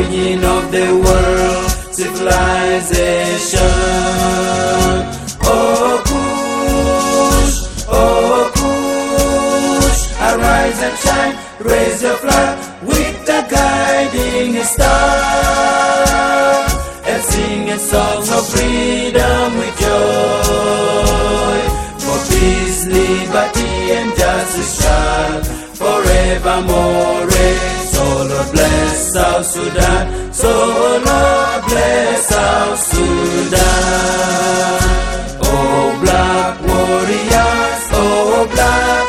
origin of the world civilization. Oh Kush, arise and shine, raise your flag with the guiding star, and sing songs of freedom with joy. For peace, liberty, and justice shall forevermore reign. So Lord bless South Sudan, so Lord bless South Sudan. Oh black warriors, oh black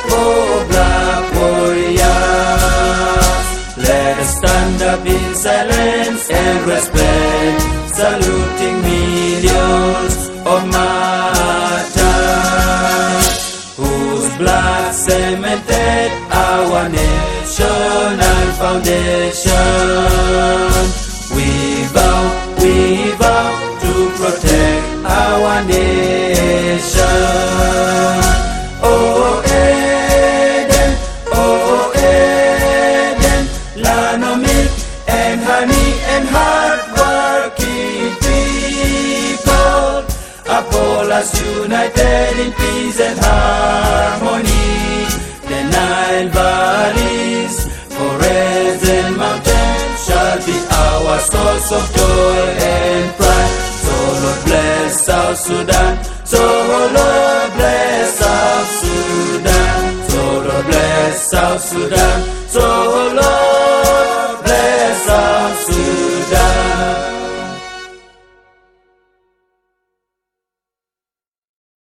warriors, let us stand up in silence and respect, saluting millions of martyrs whose blood cemented our national foundation. We vow to protect our nation. Oh Eden, land of milk and honey and hard-working people, uphold us united in peace and harmony. The Nile valleys, forests and mountains shall be our source of joy and pride. So Lord bless South Sudan, so Lord bless South Sudan, so Lord bless South Sudan, so Lord